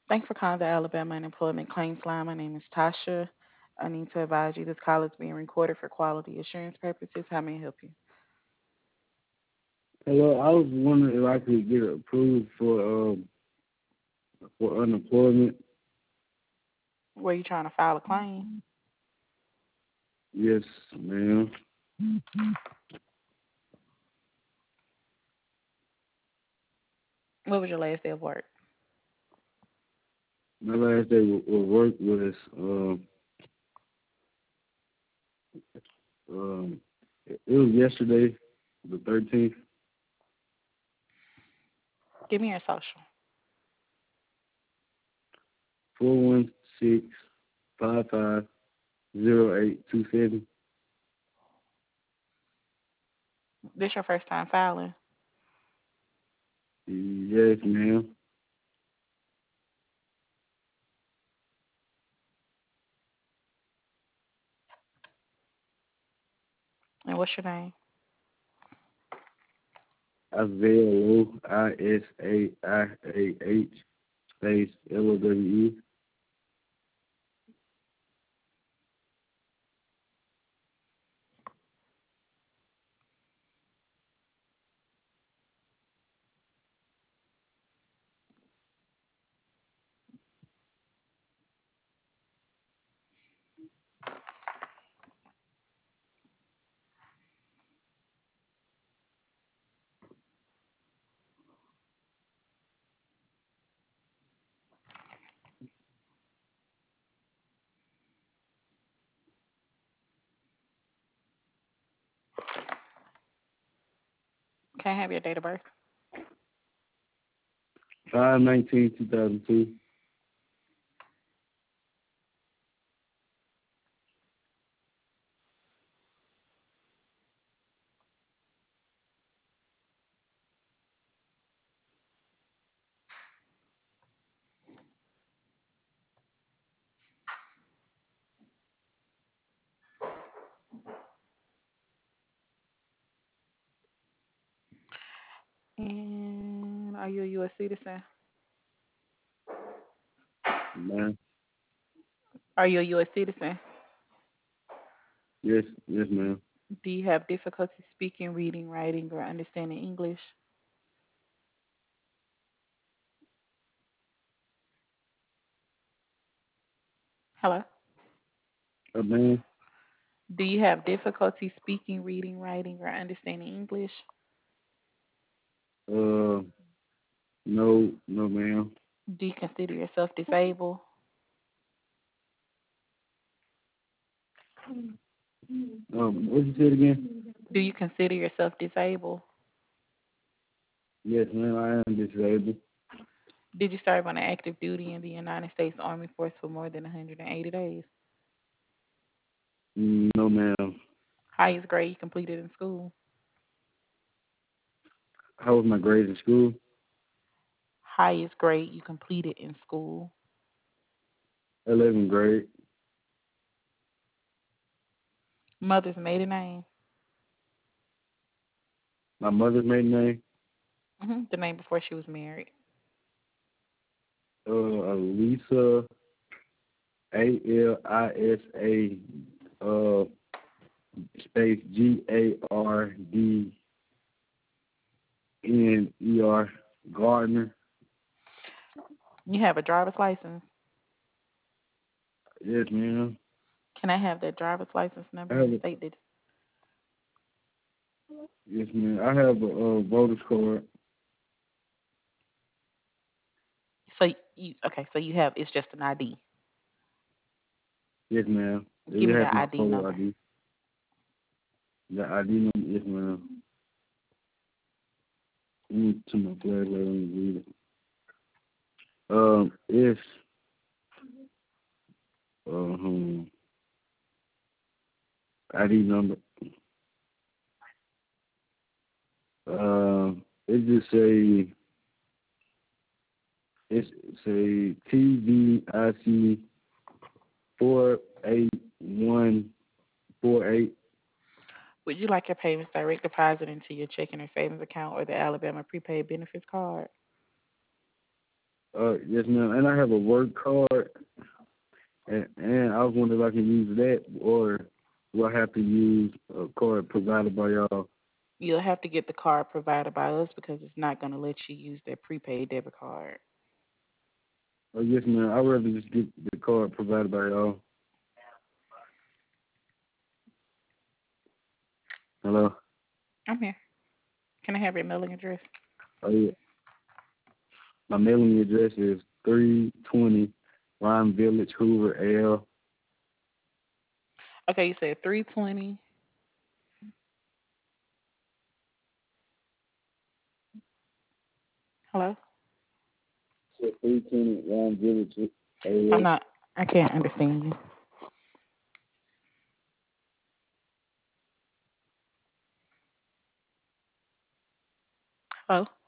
Thanks for calling the Alabama Unemployment Claims Line. My name is Tasha. I need to advise you this call is being recorded for quality assurance purposes. How may I help you? Hello, I was wondering if I could get approved for unemployment. Were you trying to file a claim? Yes, ma'am. What was your last day of work? My last day of work was um it was yesterday, the 13th. Give me your social. 416-550827. This your first time filing. Yes, ma'am. And what's your name? Isaiah space LOWE. Can I have your date of birth? 5/19/2002. And are you a U.S. citizen? Ma'am. Are you a U.S. citizen? Yes, yes, ma'am. Do you have difficulty speaking, reading, writing, or understanding English? Hello? Ma'am. Do you have difficulty speaking, reading, writing, or understanding English? Uh, no, no, ma'am. Do you consider yourself disabled? What you said again? Do you consider yourself disabled? Yes, ma'am. I am disabled. Did you serve on an active duty in the United States Army Force for more than 180 days? No, ma'am. Highest grade you completed in school? How was my grades in school? Highest grade you completed in school? 11th grade. Mother's maiden name? My mother's maiden name, The name before she was married. Alisa, Alisa, space Gardner, Gardner. You have a driver's license? Yes, ma'am. Can I have that driver's license I number have and a, state that? yes, ma'am. I have a voter's card. So you okay? So you have it's just an ID. Yes, ma'am. Give It me has that my ID photo number. ID. The ID number, yes, ma'am. Let me to my flag, let me read it. It's um ID number. It just it's say TVIC 48148. Would you like your payments direct deposit into your checking or savings account or the Alabama prepaid benefits card? Yes, ma'am. And I have a work card, and I was wondering if I can use that, or do I have to use a card provided by y'all? You'll have to get the card provided by us because it's not going to let you use that prepaid debit card. Oh, yes, ma'am. I'd rather just get the card provided by y'all. Hello? I'm here. Can I have your mailing address? Oh, yeah. My mailing address is 320 Lime Village, Hoover, L. Okay, you said 320. Hello? 320 Lime Village, I'm L. not, I can't understand you. Hello?